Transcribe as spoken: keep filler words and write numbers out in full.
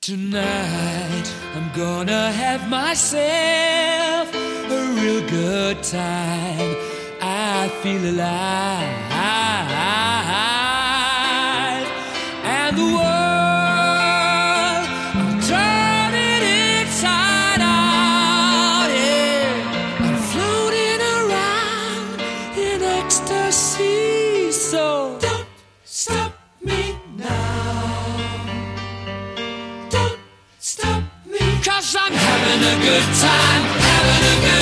Tonight I'm gonna have myself a real good time. I feel alive, and the world, I'm turning inside out. Yeah, I'm floating around in ecstasy. So don't stop me now. Don't stop me, 'cause I'm having a good time, having a good time.